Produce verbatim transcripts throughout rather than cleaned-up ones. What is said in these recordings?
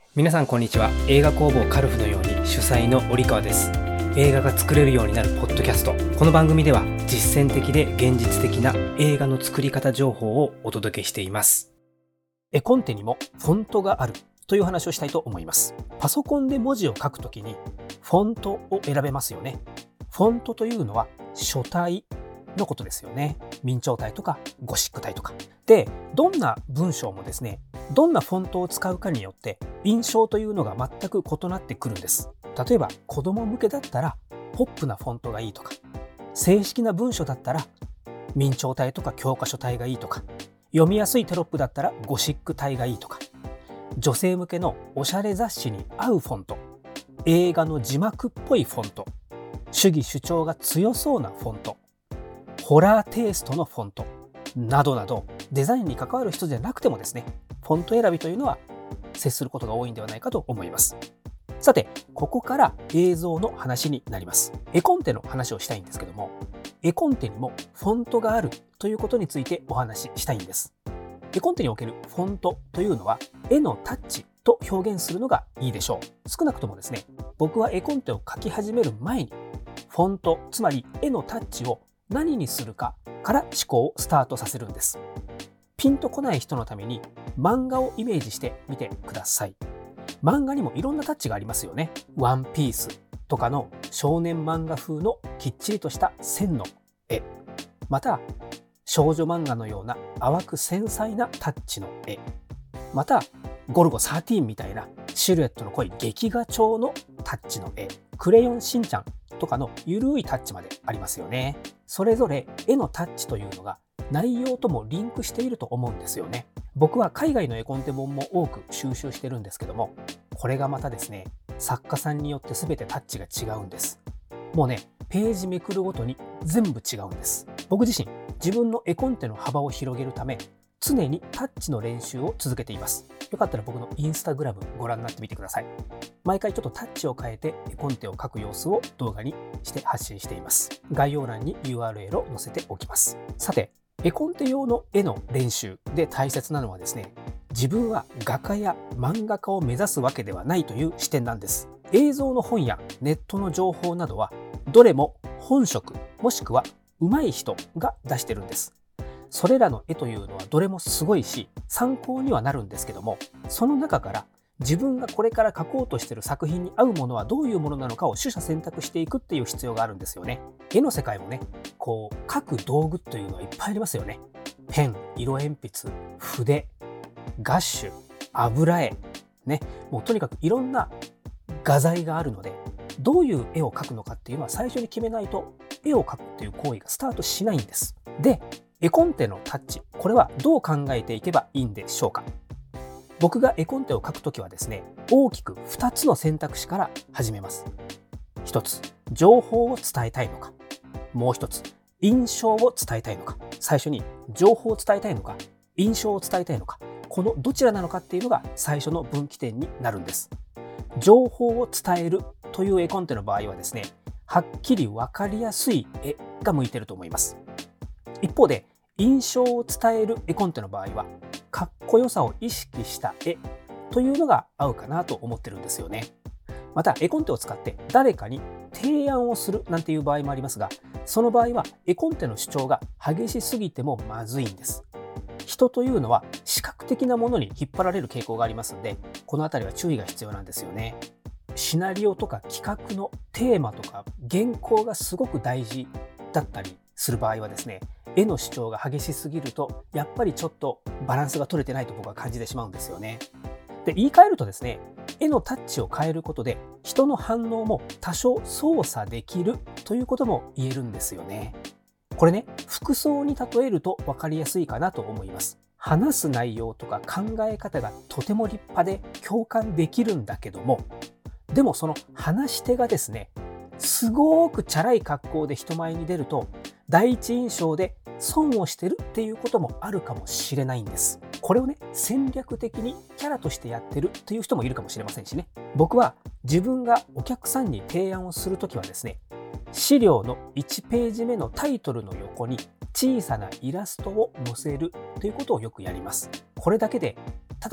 皆さんこんにちは。映画工房カルフのように主催の折川です。映画が作れるようになるポッドキャスト。この番組では実践的で現実的な映画の作り方情報をお届けしています。絵コンテにもフォントがあるという話をしたいと思います。パソコンで文字を書くときにフォントを選べますよね。フォントというのは書体のことですよね。明朝体とかゴシック体とか。で、どんな文章もですね、どんなフォントを使うかによって印象というのが全く異なってくるんです。例えば子供向けだったらポップなフォントがいいとか、正式な文書だったら明朝体とか教科書体がいいとか、読みやすいテロップだったらゴシック体がいいとか、女性向けのおしゃれ雑誌に合うフォント、映画の字幕っぽいフォント、主義主張が強そうなフォント、ホラーテイストのフォントなどなど、デザインに関わる人じゃなくてもですね、フォント選びというのは接することが多いんではないかと思います。さて、ここから映像の話になります。絵コンテの話をしたいんですけども、絵コンテにもフォントがあるということについてお話ししたいんです。絵コンテにおけるフォントというのは絵のタッチと表現するのがいいでしょう。少なくともですね、僕は絵コンテを描き始める前にフォント、つまり絵のタッチを何にするかから思考をスタートさせるんです。ピンとこない人のために漫画をイメージしてみてください。漫画にもいろんなタッチがありますよね。ワンピースとかの少年漫画風のきっちりとした線の絵、また少女漫画のような淡く繊細なタッチの絵、またゴルゴじゅうさんみたいなシルエットの濃い劇画調のタッチの絵、クレヨンしんちゃんとかのゆるいタッチまでありますよね。それぞれ絵のタッチというのが内容ともリンクしていると思うんですよね。僕は海外の絵コンテ本も多く収集してるんですけども、これがまたですね、作家さんによって全てタッチが違うんです。もうね、ページめくるごとに全部違うんです。僕自身、自分の絵コンテの幅を広げるため、常にタッチの練習を続けています。よかったら僕のインスタグラムご覧になってみてください。毎回ちょっとタッチを変えて絵コンテを描く様子を動画にして発信しています。概要欄に ユーアールエル を載せておきます。さて、絵コンテ用の絵の練習で大切なのはですね、自分は画家や漫画家を目指すわけではないという視点なんです。映像の本やネットの情報などはどれも本職もしくは上手い人が出してるんです。それらの絵というのはどれもすごいし参考にはなるんですけども、その中から自分がこれから描こうとしている作品に合うものはどういうものなのかを取捨選択していくっていう必要があるんですよね。絵の世界もね、こう描く道具というのはいっぱいありますよね。ペン、色鉛筆、筆、ガッシュ、油絵、ね、もうとにかくいろんな画材があるので、どういう絵を描くのかっていうのは最初に決めないと絵を描くっていう行為がスタートしないんです。で、絵コンテのタッチ、これはどう考えていけばいいんでしょうか。僕が絵コンテを描くときはですね、大きくふたつの選択肢から始めます。ひとつ、情報を伝えたいのか。もうひとつ、印象を伝えたいのか。最初に情報を伝えたいのか、印象を伝えたいのか。このどちらなのかっていうのが最初の分岐点になるんです。情報を伝えるという絵コンテの場合はですね、はっきり分かりやすい絵が向いていると思います。一方で、印象を伝える絵コンテの場合は、かっこよさを意識した絵というのが合うかなと思ってるんですよね。また、絵コンテを使って誰かに提案をするなんていう場合もありますが、その場合は絵コンテの主張が激しすぎてもまずいんです。人というのは視覚的なものに引っ張られる傾向がありますので、このあたりは注意が必要なんですよね。シナリオとか企画のテーマとか原稿がすごく大事だったりする場合はですね、絵の主張が激しすぎるとやっぱりちょっとバランスが取れてないと僕は感じてしまうんですよね。で、言い換えるとですね、絵のタッチを変えることで人の反応も多少操作できるということも言えるんですよね。これね、服装に例えると分かりやすいかなと思います。話す内容とか考え方がとても立派で共感できるんだけども、でもその話し手がですね、すごくチャラい格好で人前に出ると第一印象で損をしてるっていうこともあるかもしれないんです。これをね、戦略的にキャラとしてやってるっていう人もいるかもしれませんしね。僕は自分がお客さんに提案をするときはですね、資料のいちページ目のタイトルの横に小さなイラストを載せるということをよくやります。これだけでただ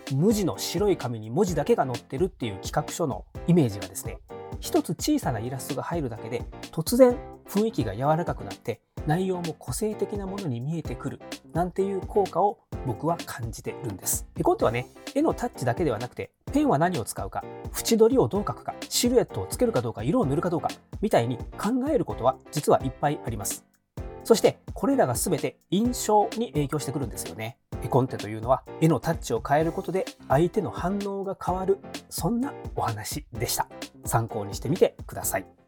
無地の白い紙に文字だけが載ってるっていう企画書のイメージがですね、一つ小さなイラストが入るだけで突然雰囲気が柔らかくなって内容も個性的なものに見えてくるなんていう効果を僕は感じてるんです。で今度はね、絵のタッチだけではなくて、ペンは何を使うか、縁取りをどう描くか、シルエットをつけるかどうか、色を塗るかどうかみたいに考えることは実はいっぱいあります。そしてこれらが全て印象に影響してくるんですよね。絵コンテというのは絵のタッチを変えることで相手の反応が変わる、そんなお話でした。参考にしてみてください。